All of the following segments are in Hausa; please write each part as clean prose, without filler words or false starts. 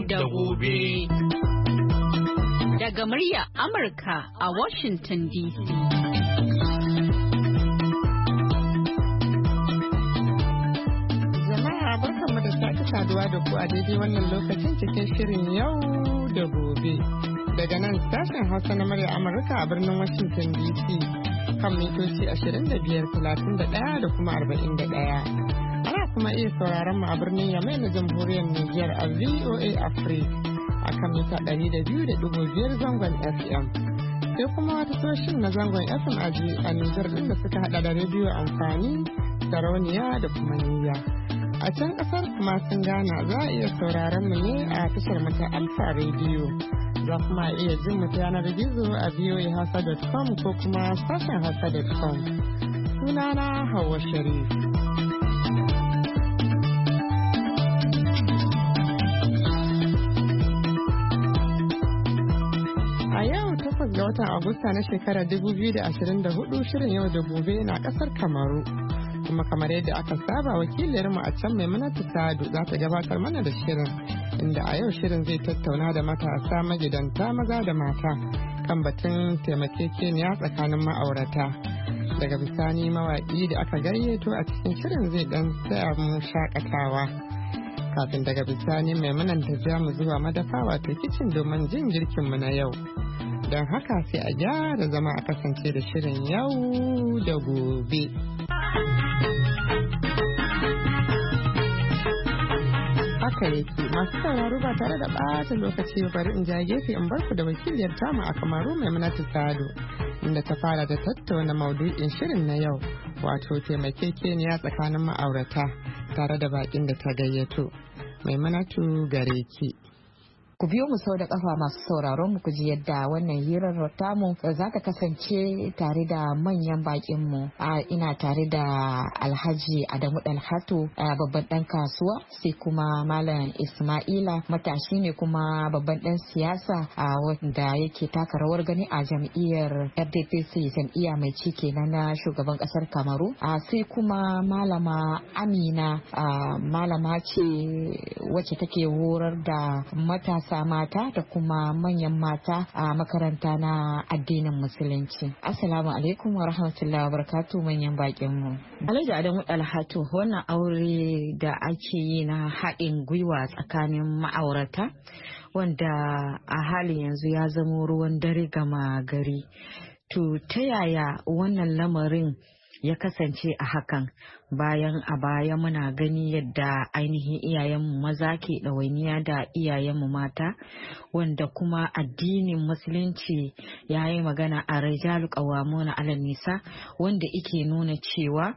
da gobe. Daga murya Amurka a Washington DC. Jama'a barkanmu da sake saduwa da ku a daidai wannan lokacin cikin shirin yau da gobe. Daga nan sashen Hausa na murya Amurka a birnin Washington DC kan mitoci 25, 31 da kuma 41. Kuma iya sauraron mu a birnin Yamai na jamhuriyar Nijar a VOA Africa a kan mita 200.5 zangon FM. Sai kuma wata toshin na zangon FM a Nijar din da suka hada da rediyo amfani, sarauniya da kuma niyya. A can kasar kuma sun gana za a iya sauraron mu ne a tashar mata Alfa Radio. Za kuma iya jin mu ta yanar gizo a voahausa.com ko kuma sashen hausa.com. Sunana Hauwa Sharif. Ga watan Agusta na shekarar 2024 shirin yau da gobe na kasar Kamaru. Kuma kamar yadda aka saba wakiliyarmu a can Maimunatu Sadu za ta gabatar mana da shirin, inda a yau shirin zai tattauna da matasa magidanta maza da mata kan batun taimakekeniya tsakanin ma'aurata. Daga bisani mawaƙi da aka gayyato a cikin shirin zai dan taya mu shakatawa. Kafin daga bisani Maimunan ta ja mu zuwa madafa wato kicin domin jin girkinmu na yau. Don haka sai a gyara zama a kasance da shirin yau da gobe. Haka yake masu sauraro ba tare da ɓata lokaci bari in ja gefe in barku da wakiliyar tamu a Kamaru Maimunatu Sado, inda ta fara da tattauna maudu'in shirin na yau, wato taimakekeniya tsakanin ma'aurata tare da bakin da ta gayyato. Maimunatu gare ki. Ku biyo mu sau da kafa masu sauraron mu ku ji yadda wannan hirar tamu za ta kasance tare da manyan bakin mu. Ina tare da Alhaji Adamu Dalhatu, babban dan kasuwa, sai kuma Malam Ismaila, matashi ne kuma babban dan siyasa wanda yake taka rawar gani a jam'iyyar RDPC, jam'iyya mai ci kenan na shugaban kasar Kamaru. Sai kuma Malama Amina, malama ce wacce take horar da matasa mata da kuma manyan mata a makaranta na addinin musulunci. Assalamu alaikum wa rahmatullahi wa barakatuh manyan bakin mu. Alhaji Adamu Dalhatu, wannan aure da ake yi na haɗin gwiwa tsakanin ma'aurata wanda a halin yanzu ya zama ruwan dare gama gari. To ta yaya wannan lamarin ya kasance a hakan, bayan a baya muna gani yadda ainihin iyayenmu maza ke ɗawainiya da iyayenmu mata, wanda kuma addinin musulunci ya yi magana a rijalu qawwamuna 'alan nisa, wanda ike nuna cewa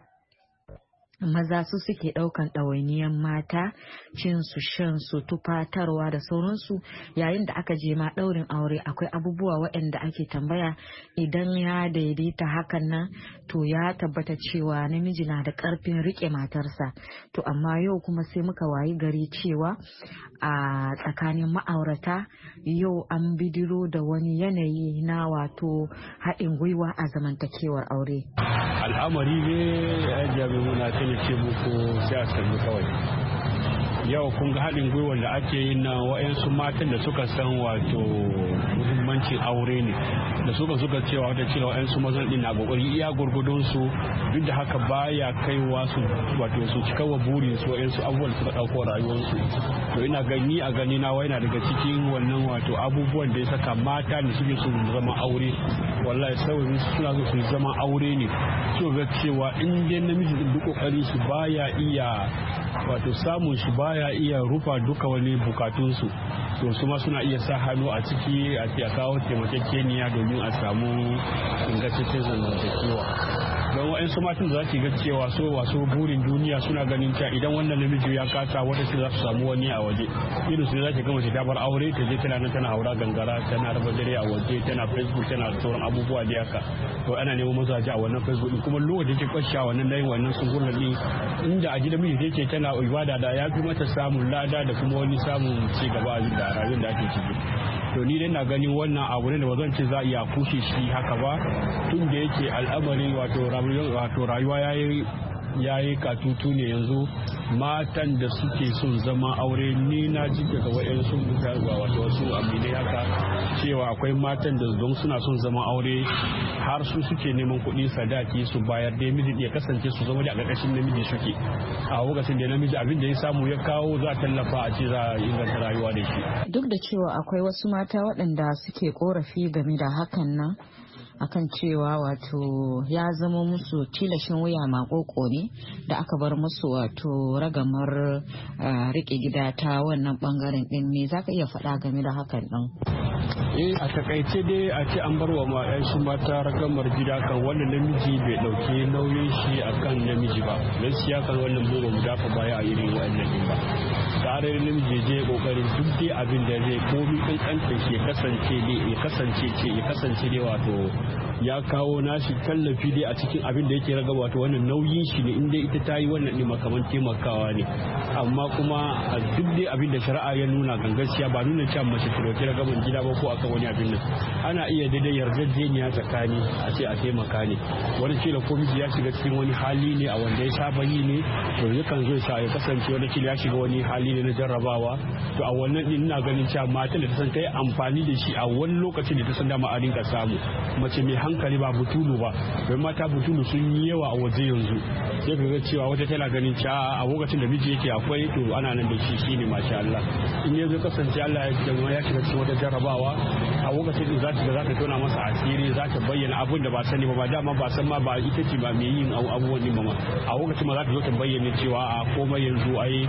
maza su suke ɗaukan ɗawainiyan mata, cin su, shan su, tufatarwa da sauransu. Yayin da aka je ma ɗaurin aure akwai abubuwa waɗanda ake tambaya, idan ya daidaita hakan nan to ya tabbata cewa namiji na da ƙarfin riƙe matarsa. To amma yau kuma sai muka wayi gari cewa a tsakanin ma'aurata yau an bidiro da wani yanayi na wato haɗin gwiwa a zamantakewar aure. Al'amari ne jami'una ce muku sai a sannu kawai. Yau kun ga haɗin gwiwa da ake yi na wa'yansu matan da suka san wato muhimmancin aure ne, da suka cewa wata cewa wa'yansu mazan ɗin na ƙoƙari iya gurgudun su, duk da haka baya kaiwa su wato su cika wa burin su wa'yansu abubuwan suka ɗauko rayuwarsu. To ina gani a gani na yana daga cikin wannan wato abubuwan da ya saka mata ne suke su zama aure. Wallahi saboda suna so su zama aure ne, so ga cewa in dai namiji din duk kokari shi baya iya wato samun shi baya iya rufa duka wani bukatunsu, to su ma suna iya sa hannu a ciki a kawo taimakekeniya domin a samu ingantaccen zamantakewa. Don wa'yansu matan da za ki ga cewa so wasu burin duniya suna ganin cewa idan wannan namiji ya kasa wata ce za su samu wani a waje, irin su za ki gama ta bar aure ta je tana nan tana haura gangara, tana raba dare a waje, tana Facebook, tana sauran abubuwa da haka. To ana neman mazaje a wannan Facebook din, kuma lokacin da ke kwashe wannan layin wannan sungunan din, inda a gidan miji yake tana ibada da ya fi mata samun lada da kuma wani samun ci gaba da rayuwar da ake ciki. To ni dai na ganin wannan abu ne da ba zan ce za a iya kushe shi haka ba, tun da yake al'amari wato rayuwa ya yi ya yi katutu ne yanzu matan da suke son zama aure ni na ji daga waɗansu mutane wasu aminai haka cewa akwai matan da don suna son zama aure har su suke neman kuɗi sadaki su bayar da miji ya kasance su zama da a ƙarƙashin namiji suke a lokacin da namiji abin da ya samu ya kawo za a tallafa a ce za a inganta rayuwa da shi. Duk da cewa akwai wasu mata waɗanda suke korafi game da hakan nan akan cewa wato ya zama musu tilashin wuya makoko ne da aka bar musu wato ragamar rike gida ta wannan bangaren din ne zaka iya faɗa game da hakan din? A takaice dai a ce an bar wa ma'ayan mata ragamar gida kan wannan namiji bai dauke nauyin shi akan namiji ba gaskiya kan wannan mu mu dafa baya a irin wannan din ba tare namiji je kokarin duk dai abin da zai komi kankanta shi ya kasance dai wato ya kawo nashi tallafi dai a cikin abin da yake raga wato wannan nauyin shi ne inda ita ta yi wannan ne makaman taimakawa ne amma kuma a duk dai abin da shari'a ya nuna kan gaskiya ba nuna cewa mace ta dauki ragaban gida ba ko akan wani abin nan ana iya daidai yarjejeniya tsakani a ce a taimaka ne wani kila ko miji ya shiga cikin wani hali ne a wanda ya saba yi ne to yakan zo ya kasance wani kila ya shiga wani hali ne na jarrabawa to a wannan din ina ganin cewa matan da ta san ta yi amfani da shi a wani lokacin da ta san dama a rinka samu mace mai hankali ba butulu ba don mata butulu sun yi yawa a waje yanzu sai ka ga cewa wata tana ganin cewa a lokacin da miji yake akwai to ana nan da shi shine masha Allah in ya zo kasance Allah ya shiga cikin wata jarrabawa a lokacin da za ta tona masa asiri za ta bayyana abin da ba sani ba dama ba san ma ba ita ce ba mai yin abubuwan din ba ma a lokacin ma za ta zo ta bayyana cewa a komai yanzu ai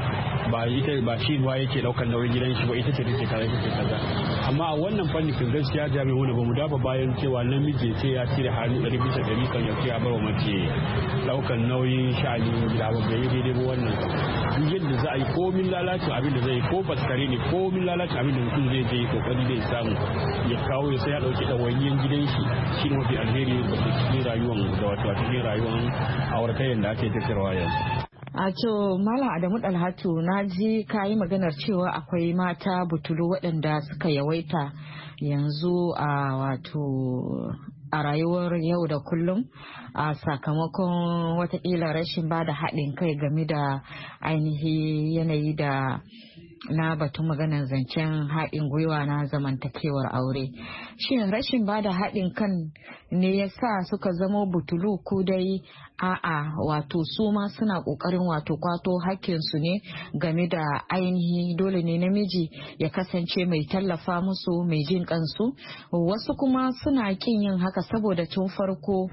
ba shi ruwa yake daukar nauyin gidan shi ba ita ce take kaza amma a wannan fannin kan gaskiya jami'u wani ba mu dafa bayan cewa namiji ce ya cire hannu 100% kan ya fiya bawa mace daukar nauyin sha'anin gida ba bai daidai ba wannan duk yadda za a yi komin lalacin abin da zai yi ko faskare ne komin lalacin abin da mutum zai je kokari zai samu ya kawo ya sai ya dauki ɗawainiyar gidan shi ne mafi alheri da cikin rayuwar da wato cikin rayuwar auratayyar da ake tafiyarwa yanzu. A to Malam Adamu Dalhatu na ji ka yi maganar cewa akwai mata butulu waɗanda suka yawaita yanzu a wato a rayuwar yau da kullum a sakamakon watakila rashin ba da haɗin kai game da ainihi yanayi da na batun maganar zancen haɗin gwiwa na zamantakewar aure. Shin rashin ba da haɗin kan ne ya sa suka zama butulu ko dai a'a wato su ma suna ƙoƙarin wato kwato hakkinsu ne game da ainihi dole ne namiji ya kasance mai tallafa musu mai jin kansu, wasu kuma suna kin yin haka saboda tun farko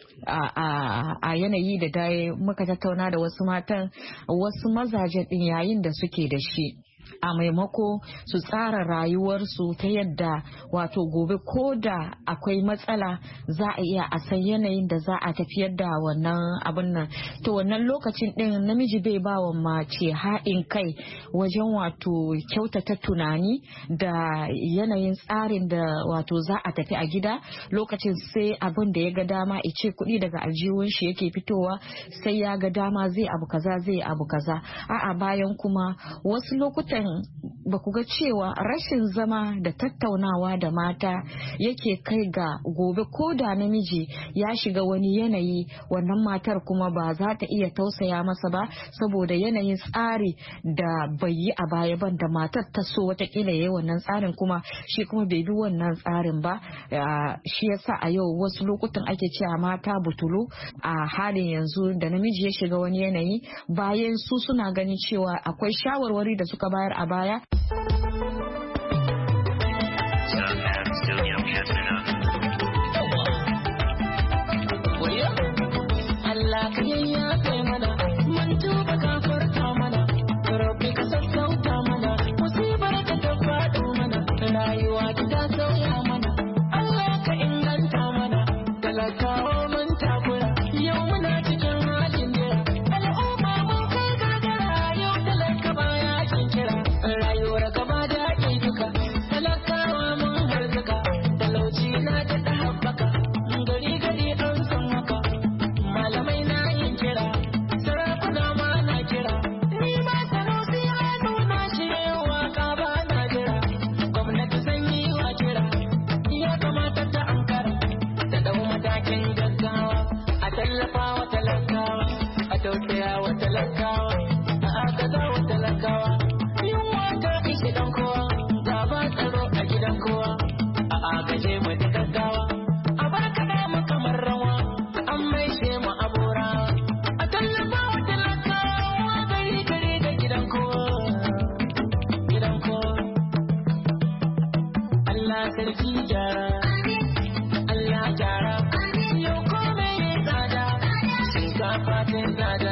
a yanayi da dai muka tattauna da wasu matan wasu mazajen din yayin da suke da shi a maimako su tsara rayuwarsu ta yadda wato gobe ko da akwai matsala za a iya a san yanayin da za a tafiyar da wannan abin nan to wannan lokacin din namiji bai ba wa mace haɗin kai wajen wato kyautata tunani da yanayin tsarin da wato za a tafi a gida lokacin sai abin da ya ga dama ice kuɗi daga aljihun shi yake fitowa sai ya ga dama zai abu kaza a'a bayan kuma wasu lokutan ba ku ga cewa rashin zama da tattaunawa da mata yake kai ga gobe ko da namiji ya shiga wani yanayi wannan matar kuma ba za ta iya tausaya masa ba saboda yanayin tsari da bai yi a baya ban da matar ta so watakila ya yi wannan tsarin kuma shi kuma bai bi wannan tsarin ba shi yasa a yau wasu lokutan ake cewa mata butulu a halin yanzu da namiji ya shiga wani yanayi bayan su suna ganin cewa akwai shawarwari da suka bayar a baya. Allah ka yayyafe mana mun tuba gafarta mana rabbi ka sassauta mana musibar da ta faɗo mana rayuwa ta sauya mana Allah ka inganta mana talakawa mun takura yau muna cikin halin jira al'umma mun kai gargara yau talaka baya kin kira rayuwar gaba sarki gyara Allah gyara yau komai ya tsada shinkafa ta tsada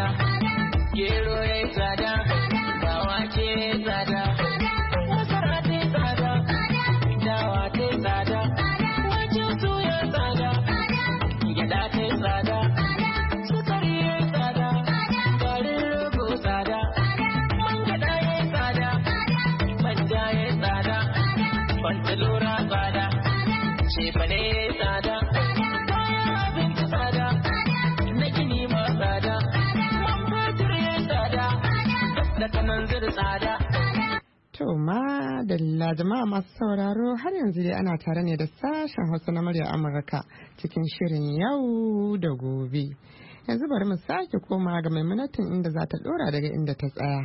gero ya tsada dawa ce tsada masara ta tsada dawa ta tsada waken suya tsada gyada ta tsada sukari ya tsada garin rogo tsada man gyada ya tsada manja ya tsada fantalora tsada cefane ya tsada kayan abinci tsada na gini ma tsada man fetur ya tsada da kanan zir tsada. To ma da jama'a masu sauraro har yanzu dai ana tare ne da sashen Hausa na murya Amurka cikin shirin yau da gobe. Yanzu bari mu sake koma ga Maimunatin inda za ta dora daga inda ta tsaya.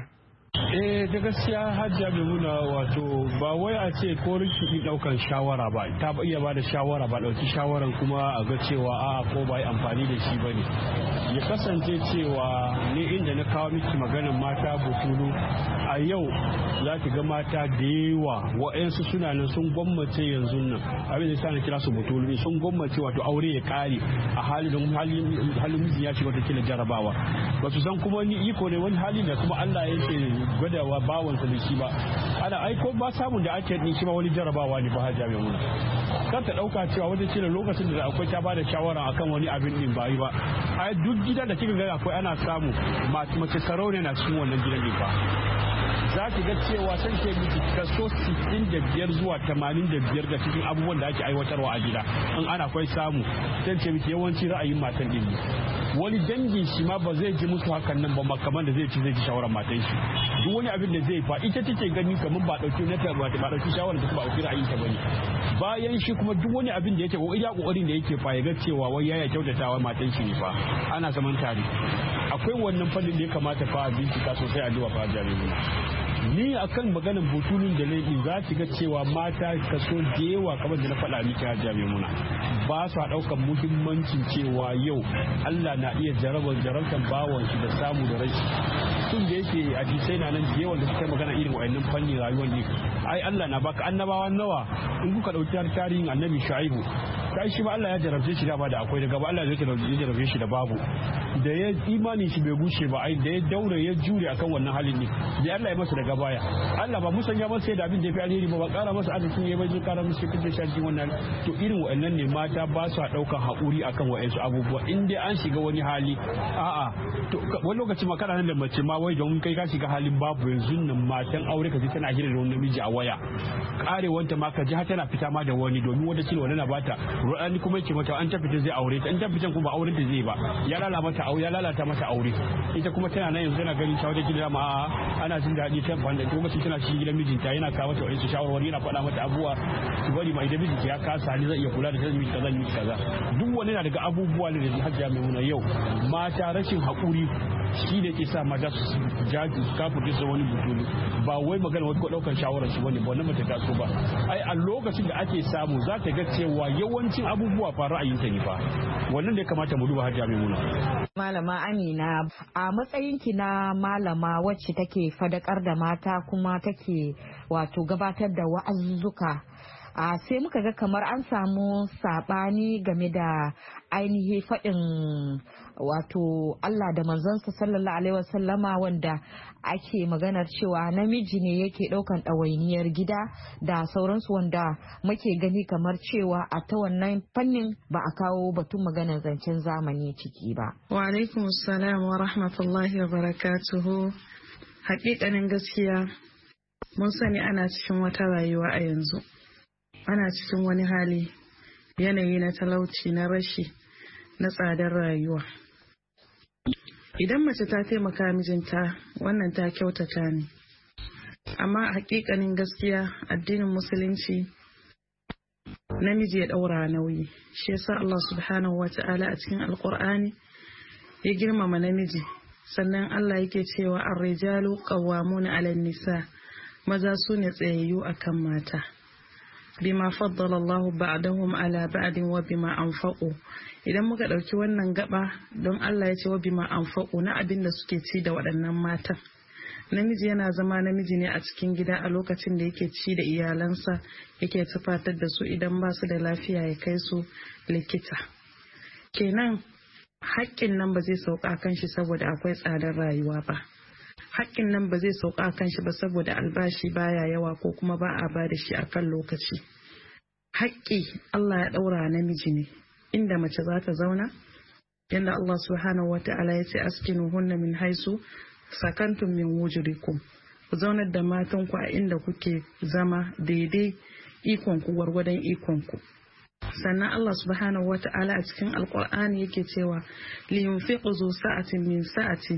Da gaskiya Hajiya Maimuna wato ba wai a ce ko rikiki daukan shawara ba ta iya ba da shawara ba dauki shawaran kuma a ga cewa a ko ba yi amfani da shi bane ya kasance cewa ne inda na kawo miki maganar mata butulu a yau za ki ga mata da yawa wa'yansu suna nan sun gwammace yanzu nan abin da sana kira su butulu ne sun gwammace wato aure ya kare a halin mijin ya ci wata kila jarabawa ba su san kuma ni iko ne wani hali da kuma Allah yake gwadawa bawansa da shi ba ana aiko ba samun da ake din shi ba wani jarabawa ne ba Hajiya Maimuna kan ta dauka cewa wata kila lokacin da akwai ta bada shawara akan wani abin din ba yi ba ai duk gidan da kika ga akwai ana samu mace sarauniya na cikin wannan gidan ne ba za ki ga cewa san ke miki kaso 65 zuwa 85 ga cikin abubuwan da ake aiwatarwa a gida in ana kwai samu san ce miki yawanci ra'ayin matan din ne wani dangin shi ma ba zai ji musu hakan nan ba makaman da zai ji shawaran matan shi duk wani abin da zai fa ita take gani kamar ba dauki na ta ba dauki shawaran da ba dauki ra'ayin ta bane bayan shi kuma duk wani abin da yake kokarin da yake fa ya ga cewa wai yaya kyautatawa matan shi ne fa ana zaman tare akwai wannan fannin da ya kamata fa bincika sosai a jiwa fa jami'in ni akan maganar butulun da laifi za ki ga cewa mata kaso da yawa kamar da na faɗa miki a jami'una ba su ɗaukar muhimmancin cewa yau Allah na iya jarabtar bawan shi da samu da rashi tun da yake a jisai na nan da yawan da suka magana irin wa'annan fannin rayuwar ne ai Allah na baka annabawa nawa in kuka ɗauki tarihin annabi Shu'aibu kai shi ba Allah ya jarabce shi da ba da akwai daga ba Allah ya jarabce shi da babu da ya imani shi bai gushe ba ai da ya daure ya jure akan wannan halin ne da Allah ya masa daga baya Allah ba musanya masa sai da abin da ya fi alheri ba kara masa arzikin ya bai kara masa kace shi wannan to irin wa'annan ne mata ba su daukan hakuri akan wa'ansu abubuwa in dai an shiga wani hali a'a to wani lokaci ma kana nan da mace ma wai don kai ka shiga halin babu yanzu nan matan aure ka ji tana hira da wani namiji a waya karewanta ma ka ji har tana fita ma da wani domin wanda cin wani na bata ruɗani kuma yake mata an ta fita zai aure ta in ta fitan kuma ba auren ta zai ba ya lalata mata aure ita kuma tana nan yanzu tana ganin shawara gida ma ana jin daɗi ta banda kuma tana cikin gidan mijinta yana kawo mata wani shawarwari yana faɗa mata abubuwa ki bari ma idan mijinki ya kasa ni zai iya kula da sai miki kaza miki kaza duk wani na daga abubuwa ne da Hajiya Maimuna yau mata rashin haƙuri shi ne ke sa maza su jaji su kafa kisa wani butulu ba wai magana wani ko ɗaukar shawarar shi wani ba wannan mace ta so ba ai a lokacin da ake samu za ta ga cewa yawancin abubuwa fa ra'ayinta ne fa wannan da ya kamata mu duba Hajiya Maimuna. Malama Amina a matsayinki na malama wacce take fadakar da mata kuma take wato gabatar da wa'azuzzuka sai muka ga kamar an samu sabani game da ainihin faɗin wato Allah da manzansa sallallahu alaihi wasallama wanda ake maganar cewa namiji ne yake ɗaukan ɗawainiyar gida da sauransu wanda muke gani kamar cewa a ta wannan fannin ba a kawo batun maganar zancen zamani ciki ba. Wa alaikum salam wa rahmatullahi wa barakatuhu. Hakikanin gaskiya mun sani ana cikin wata rayuwa a yanzu. Ana cikin wani hali yanayi na talauci na rashi na tsadar rayuwa. Idan mace ta taimaka mijinta wannan ta kyautata ne. Amma hakikanin gaskiya addinin musulunci namiji ya daura nauyi. Shi yasa Allah subhanahu wa ta'ala a cikin Alƙur'ani ya girmama namiji. Sannan Allah yake cewa ar-rijalu qawwamuna 'alan nisa. Maza su ne tsayayyu akan mata. Bima faddala Allah ba'dahum ala ba'din wa bima anfaqu. Idan muka dauki wannan gaba don Allah ya ce wa bima anfaqu na abin da suke ci da waɗannan matan namiji yana zama namiji ne a cikin gida a lokacin da yake ci da iyalansa, yake tufatar da su idan ba su da lafiya ya kai su likita. Kenan haƙƙin nan ba zai sauka kan shi saboda akwai tsadar rayuwa ba. Haƙƙin nan ba zai sauka kan shi ba saboda albashi baya yawa ko kuma ba a ba da shi a kan lokaci. Haƙƙi Allah ya ɗaura namiji ne, inda mace za ta zauna, yadda Allah subhanahu wa ta'ala ya ce askinuhunna min haisu sakantum min wujurikum, ku zaunar da matanku a inda kuke zama daidai ikonku, gwargwadon ikonku. Sannan Allah subhanahu wa ta'ala a cikin alkur'ani yake cewa liyunfiqu zu sa'atin min sa'ati,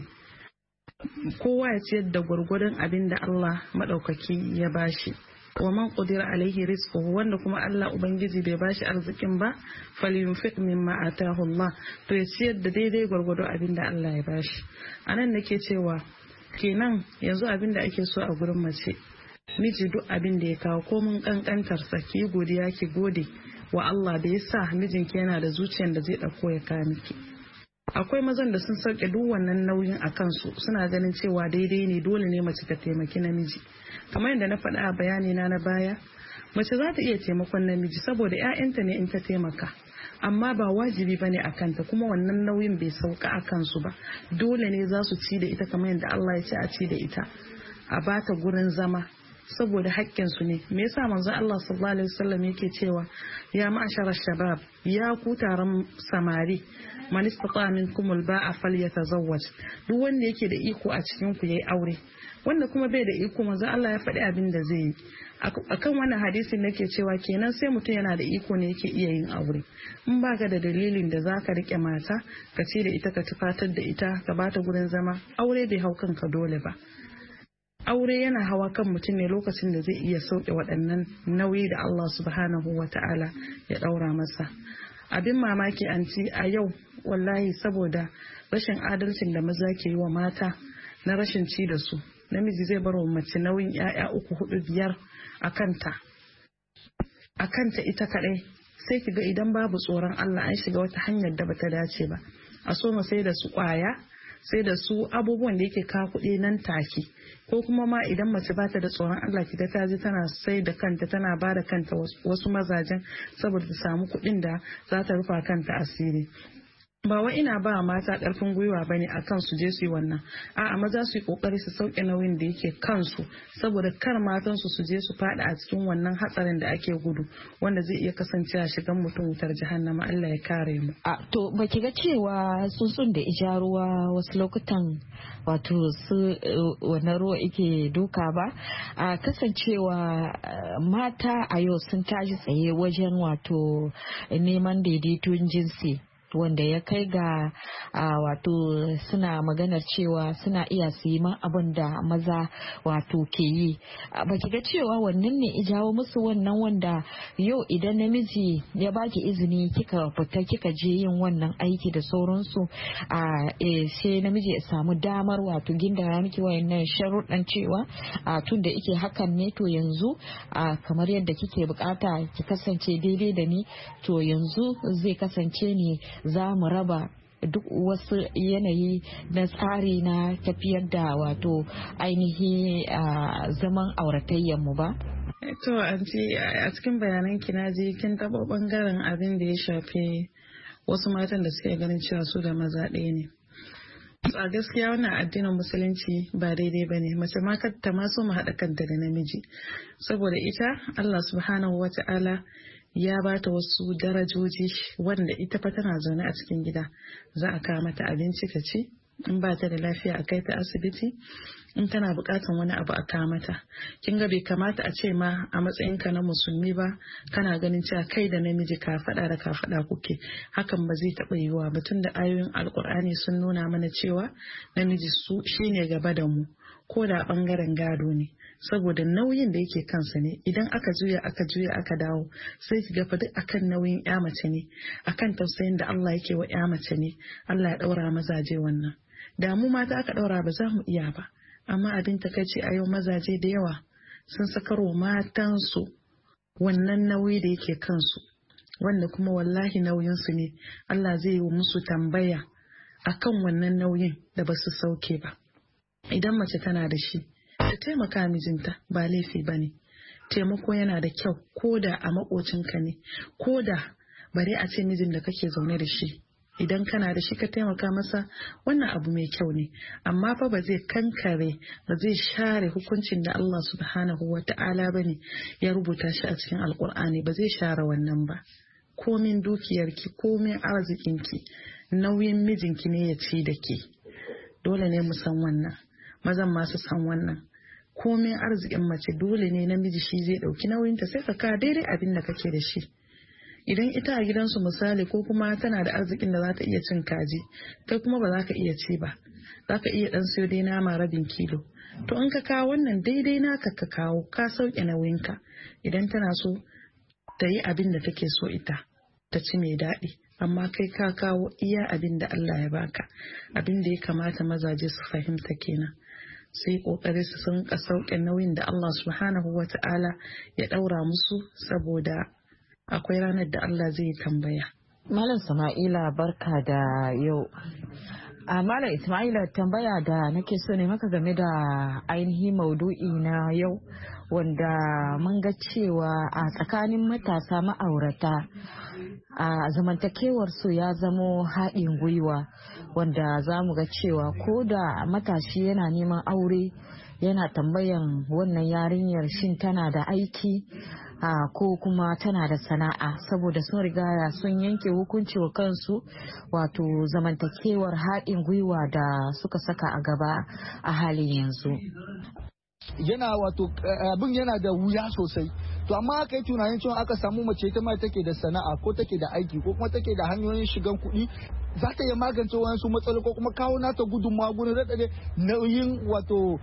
kowa ya ciyar da gwargwadon abin da Allah madaukaki ya bashi. Wa man qudira alaihi rizquhu, wanda kuma Allah ubangiji bai bashi arzikin ba, falyunfiq mimma atahu Allah, to ya ciyar da daidai gwargwado abin da Allah ya bashi. Anan nake cewa kenan yanzu abin da ake so a gurin mace, miji duk abin da ya kawo ko mun kankantar sa, ki godiya, ki gode wa Allah da ya sa mijinki yana da zuciyar da zai dauko ya kawo miki. Akwai mazan da sun sauke duk wannan nauyin a kansu, suna ganin cewa daidai ne, dole ne mace ta taimaki namiji. Kamar yadda na faɗa a bayani na baya, mace za ta iya taimakon namiji saboda 'ya'yanta ne in ta taimaka, amma ba wajibi bane a kanta, kuma wannan nauyin bai sauka a kansu ba. Dole ne za su ci da ita kamar yadda Allah ya ce a ci da ita, a bata gurin zama saboda haƙƙinsu ne. Me yasa manzon Allah sallallahu alaihi wasallam yake cewa ya ma'ashara shabab, ya ku taron samari, man istata minkum al-ba'a falyatazawwaj, duk wanda yake da iko a cikin ku yayi aure, wanda kuma bai da iko manzon Allah ya faɗi abin da zai yi. Akan wannan hadisin nake cewa kenan sai mutum yana da iko ne yake iya yin aure. In baka da dalilin da zaka rike mata ka ce da ita, ka tufatar da ita, ka bata gurin zama, aure bai hau kanka dole ba. Aure yana hawa kan mutum ne lokacin da zai iya sauke waɗannan nauyi da Allah subhanahu wa ta'ala ya ɗaura masa. Abin mamaki anti a yau wallahi saboda rashin adalcin da maza ke yi wa mata na rashin ci da su, namiji zai bar wa mace nauyin 'ya'ya 3, 4, 5 a kanta ita kaɗai. Sai kiga idan babu tsoron Allah an shiga wata hanyar da bata dace ba, a so sai da su ƙwaya, sai da su abubuwan da yake kawo kuɗi nan take, ko kuma ma idan mace bata da tsoron Allah kiga ta je tana sai da kanta, tana ba da kanta wasu mazajen saboda ta samu kuɗin da za ta rufa kanta asiri. Ba wai ina ba mata ƙarfin gwiwa bane akan su je su yi wannan, a'a maza su yi kokari su sauke nauyin da yake kansu saboda kar matan su je su fada a cikin wannan hatsarin da ake gudu, wanda zai iya kasancewa shigan mutum wutar jahannama. Allah ya kare mu. To baki ga cewa tsuntsun da ijaruwa wasu lokutan wato su wannan ruwa yake duka ba, a kasancewa mata a yau sun tashi tsaye wajen wato neman daidaiton jinsi, wanda ya kai ga wato suna maganar cewa suna iya su yi man abin da maza wato ke yi. Ba ki ga cewa wannan ne ijawo musu wannan, wanda yau idan namiji ya baki izini kika fita kika je yin wannan aiki da sauransu, sai namiji ya samu damar wato gindaya miki wayannan sharuɗan cewa tun da ike hakan ne, to yanzu kamar yadda kike bukata ki kasance daidai da ni, to yanzu zai kasance ne za mu raba duk wasu yanayi na tsari na tafiyar da wato ainihi zaman auratayyar mu ba. To anti, a cikin bayanan ki na ji kin taɓa bangaren abin da ya shafi wasu matan da suke ganin cewa su da maza ɗaya ne. A gaskiya wannan addinin musulunci ba daidai ba ne, mace ma ta ma so mu haɗa kanta da namiji, saboda ita Allah subhanahu wa ta'ala ya ba ta wasu darajoji wanda ita fa tana zaune a cikin gida, za a kawo mata abinci ta ci, in ba ta da lafiya a kai ta asibiti, in tana bukatan wani abu a kawo mata. Kin ga bai kamata a ce ma a matsayinka na musulmi ba kana ganin cewa kai da namiji ka faɗa da ka faɗa kuke, hakan ba zai taɓa yiwuwa ba, tun da ayoyin alkur'ani sun nuna mana cewa namiji shine gaba da mu, ko da bangaren gado ne, saboda nauyin da yake kansa ne. Idan aka juya aka dawo sai ki ga fa duk akan nauyin ya mace ne, akan tausayin da Allah yake wa ya mace ne Allah ya daura mazaje wannan. Da mu mata aka daura ba za mu iya ba, amma abin takaici a yau mazaje da yawa sun sakarwa matansu wannan nauyi da yake kansu, wanda kuma wallahi nauyinsu ne. Allah zai yi musu tambaya akan wannan nauyin da ba su sauke ba. idan mace tana da shi ta taimaka mijinta ba laifi ba ne. Taimako yana da kyau ko da a makocinka ne, ko da bare a ce mijin da kake zaune da shi, idan kana da shi ka taimaka masa, wannan abu mai kyau ne. Amma fa ba zai kankare, ba zai share hukuncin da Allah subhanahu wa ta'ala ba ne ya rubuta shi a cikin alkur'ani, ba zai share wannan ba. Komin dukiyarki, komin arzikinki, nauyin mijinki ne ya ci da ke. Dole ne mu san wannan, mazan masu san wannan. Komin arzikin mace dole ne namiji shi zai ɗauki nauyinta, sai ka daidai abin da kake da shi. Idan ita a gidansu misali ko kuma tana da arzikin da za ta iya cin kaji, kai kuma ba za ka iya ci ba, za ka iya ɗan siyo dai nama rabin kilo. To in ka kawo wannan daidai naka ka kawo, ka sauke nauyinka. Idan tana so ta yi abin da take so ita, ta ci mai daɗi. Amma kai ka kawo iya abin da Allah ya baka. Abin da ya kamata mazaje su fahimta kenan. Sai kokari su sun ka sauke nauyin da Allah subhanahu wa ta'ala ya ɗaura musu, saboda akwai ranar da Allah zai tambaya. Malam Sama'ila barka da yau. Malam Ismaila, tambaya da nake so ne maka game da ainihin maudu'i na yau, wanda mun ga cewa a tsakanin matasa ma'aurata a zamantakewar su ya zamo haɗin gwiwa, wanda za mu ga cewa ko da matashi yana neman aure yana tambayan wannan yarinyar shin tana da aiki ko kuma tana da sana'a, saboda sun rigaya sun yanke hukunci wa kansu, wato zamantakewar haɗin gwiwa da suka saka a gaba a halin yanzu. Yana wato abin yana da wuya sosai. To amma aka yi tunanin cewa aka samu mace ta mai take da sana'a ko take da aiki ko kuma take da hanyoyin shigan kuɗi, za ta iya magance wasu matsaloli ko kuma kawo nata gudunmawa gurin raɗaɗe nauyin wato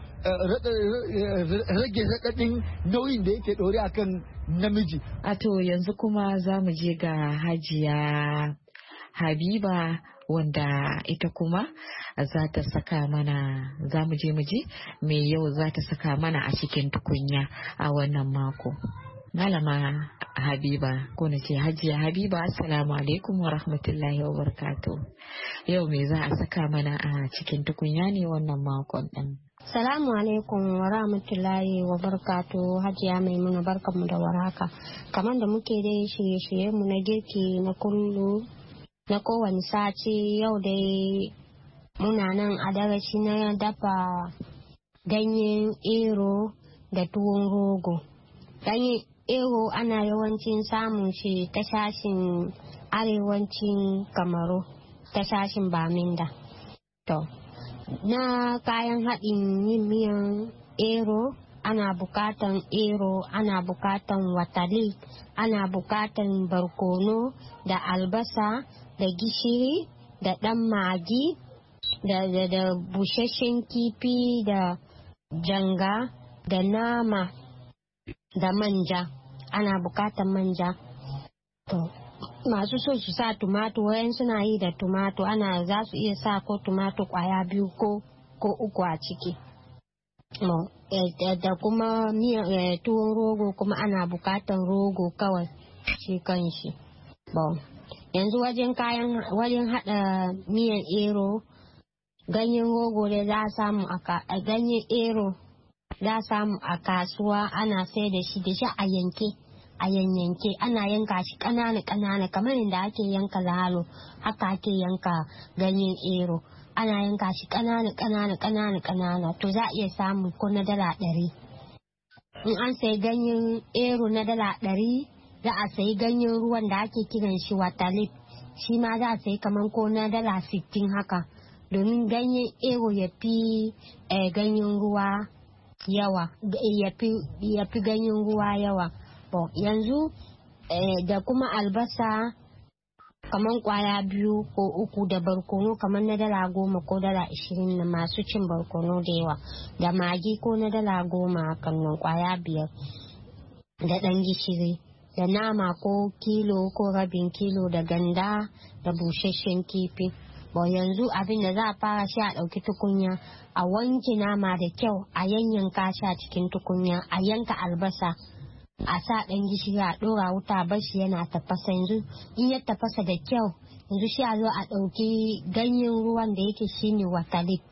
rage raɗaɗin nauyin da yake ɗore akan namiji. A to yanzu kuma za mu je ga Hajiya Habiba, wanda ita kuma za ta saka mana, za mu je me yau za ta saka mana a cikin tukunya a wannan mako. Malama Habiba, ko na ce Hajiya Habiba, assalamu alaikum wa rahmatullahi wa barakatuh. Yau me za a saka mana a cikin tukunya ne wannan makon ɗin? Salamu alaikum wa rahmatullahi wa barakatuh. Hajiya Maimuna, barkanmu da warhaka. Kamar da muke dai shirye-shirye mu na girki na kullu na kowane sati, yau dai muna nan a darasi na dafa ganyen ero da tuwon rogo. Ganyen ero ana yawancin samun shi ta sashin arewacin Kamaru, ta sashin Baminda. To, na kayan haɗin yin miyan ero, ana bukatan ero, ana bukatan watali, ana bukatan barkono da albasa da gishiri da ɗan magi da busasshen kifi da janga da nama da manja. Ana bukatan manja. To, masu so su sa tumato, wayan suna yi da tumato, ana za su iya sa ko tumato kwaya 2 ko 3 a ciki. Da kuma tuwon rogo kuma ana bukatan rogo kawai shi kan shi. Yanzu wajen hada miyan ero, ganyen rogo da za a samu ganyen ero za a samu a kasuwa, ana sai da shi a yanyanke, ana yanka shi ƙanana kamar inda ake yanka lalo, haka ake yanka ganyen ero, ana yanka shi ƙanana. To za a iya samu ko na $100. In an sayi ganyen ero na $100, za a sayi ganyen ruwan da ake kiran shi watalip, shi ma za a sayi kamar ko na $60 haka, domin ganyen ero ya fi ganyen ruwa yawa, ya fi ganyen ruwa yawa. Yanzu da kuma albasa kamar kwaya 2 ko 3, da barkono kamar na $10 ko $20 na masu cin barkono da yawa, da magi ko na $10 kan nan kwaya 5, da ɗan gishiri, da nama ko kilo ko rabin kilo, da ganda da busasshen kifi. Yanzu abin da za a fara shi, a ɗauki tukunya, a wanke nama da kyau, a yanyanka shi a cikin tukunya, a yanka albasa, a sa ɗan gishiri, a ɗora wuta, bashi yana tafasa. Yanzu in ya tafasa da kyau, yanzu shi a zo a ɗauki ganyen ruwan da yake shine watalip,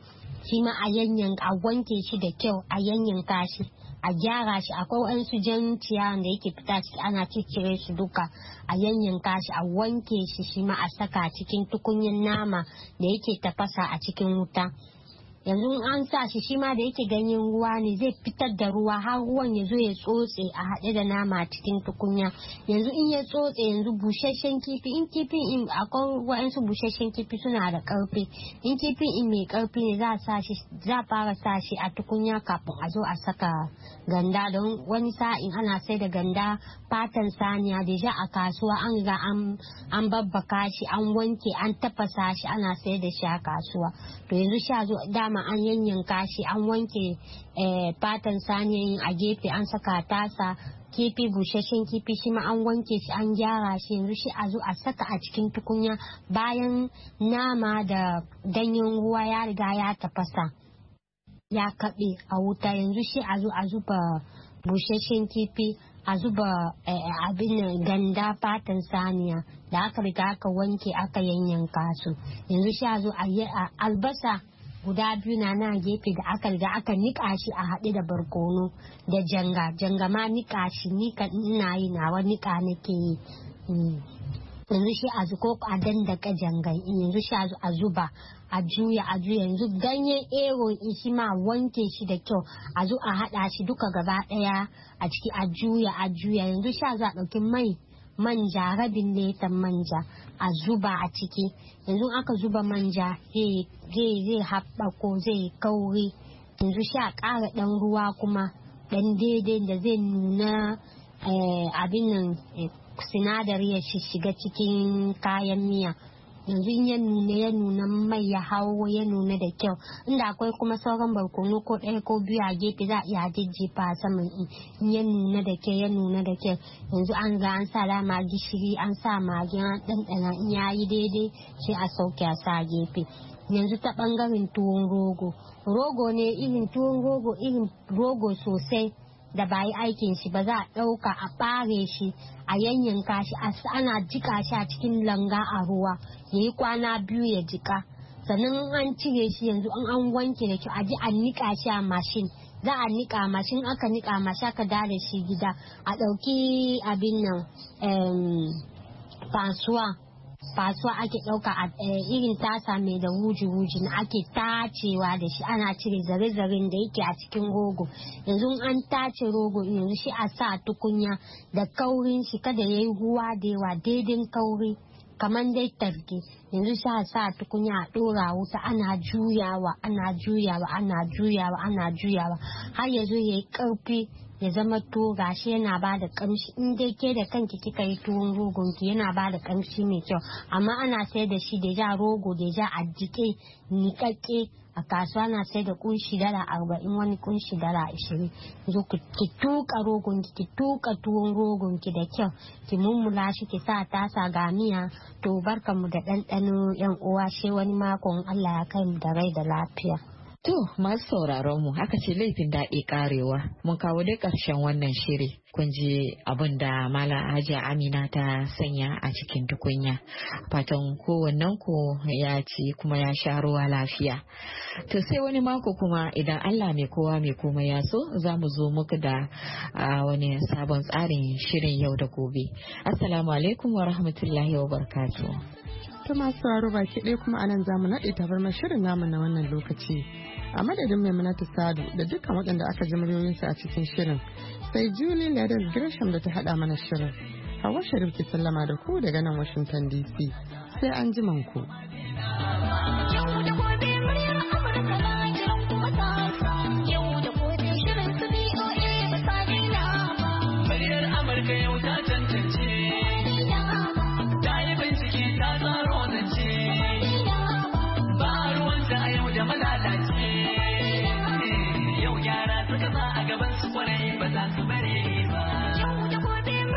shi ma a yanyanka, a wanke shi da kyau, a yanyanka shi, a gyara shi. Akwai waɗansu jan ciyawan da yake fita ciki, ana ciccire shi duka, a yanyanka shi, a wanke shi, shi ma a saka cikin tukunyan nama da yake tafasa a cikin wuta. Yanzu an sa shi ma da yake ganyen ruwa ne, zai fitar da ruwa har ruwan ya zo ya tsotse a haɗe da nama cikin tukunya. Yanzu in ya tsotse, yanzu busasshen kifi, in kifin in akwai wa'ansu busasshen kifi suna da ƙarfi, in kifin in mai ƙarfi ne za a fara sa shi a tukunya kafin a zo a saka ganda. Don wani sa'in ana sai da ganda fatan saniya da ja a kasuwa, an riga an babbaka shi, an wanke, an tafasa shi, ana sai da shi a kasuwa. To yanzu sha zo dama an yanyanka shi, an wanke fatan saniyan a gefe, an saka tasa. Kifi, busasshen kifi shi ma an wanke shi, an gyara shi. Yanzu shi a zo a saka a cikin tukunya bayan nama da ganyen ruwa ya riga ya tafasa, ya kaɓe a wuta. Yanzu shi a zo a zuba busasshen kifi, a zuba abin ganda fatan saniya da aka riga aka wanke, aka yanyanka su. Yanzu shi a zo a albasa guda biyu na gefe da aka riga aka nika shi a haɗe da barkono da janga ma nika shi, ina yi nawa nika nake yi. Yanzu shi a zuko a dandaka jangan, yanzu shi a zuba, a juya. Yanzu ganyen ero shi ma wanke shi da kyau, a zo a haɗa shi duka gaba ɗaya a ciki, a juya. Yanzu shi a zo a ɗauki manja, rabin letan manja a zuba a ciki. Yanzu aka zuba manja zai haɓako, zai kauri. Yanzu sha ƙara ɗan ruwa kuma ɗan daidai da zai nuna abin nan sinadari ya shiga cikin kayan miya. Yanzu in ya nuna mai ya hawo, ya nuna da kyau. Inda akwai kuma sauran barkono ko ɗaya ko biyu a gefe, za a iya jijjifa saman in ya nuna da kyau, yanzu an ga an sa lama gishiri, an sa magi, an ɗanɗana, in ya yi daidai sai a sauke a sa gefe. Yanzu ta ɓangaren tuwon rogo ne, irin tuwon rogo, irin rogo sosai da ba yi aikin shi ba, za a ɗauka a ɓare shi, a yanyanka shi, ana jika shi a cikin langa a ruwa, ya yi kwana 2 ya jika. Sannan an cire shi, yanzu an wanke da kyau, a ji a nika shi a mashin. Za a nika mashin, aka nika mashin, aka da shi gida, a ɗauki abin nan fasuwa ake ɗauka a irin tasa mai da wuji na ake tacewa da shi, ana cire zare-zaren da yake a cikin rogo. Yanzu an tace rogo, yanzu shi a sa tukunya da kaurin shi, kada ya yi ruwa da yawa, daidai kauri kamar dai targe. Yanzu shi a sa tukunya, a ɗora wuta, ana juyawa har ya zo ya yi ƙarfi, ya zama tuwo gashi yana ba da kamshi. In dai ke da kanki kika yi tuwon rogon ki, yana ba da kamshi mai kyau. Amma ana sai da shi da ja rogo da ja a jike niƙaƙƙe a kasuwa, na sai da kunshi $40, wani kunshi $20. Zo ki tuka rogon ki tuka tuwon rogon ki da kyau, ki mummula shi, ki sa tasa ga miya. To barkanmu da ɗanɗano yan uwa, sai wani makon Allah ya kai mu da rai da lafiya. To masu sauraron mu, haka ce laifin daɗi karewa. Mun kawo dai ƙarshen wannan shiri. Kun ji abin da Malam Hajiya Amina ta sanya a cikin tukunya. Fatan kowannen ku ya ci kuma ya sha ruwa lafiya. To sai wani mako kuma idan Allah mai kowa mai komai ya so, za mu zo muku da wani sabon tsarin shirin yau da gobe. Assalamu alaikum wa rahmatullahi wa barakatuh. Ta masu sauraro baki ɗaya kuma anan zamu naɗe tabarmar shirin namu na wannan lokaci. A madadin Maimunatu Sadu da dukkan waɗanda aka ji muryoyinsu a cikin shirin, sai Julie Ladar Gresham da ta haɗa mana shirin. Hawa Sharif ki sallama da ku daga nan Washington DC. Sai an ji manku. Amurka yau ta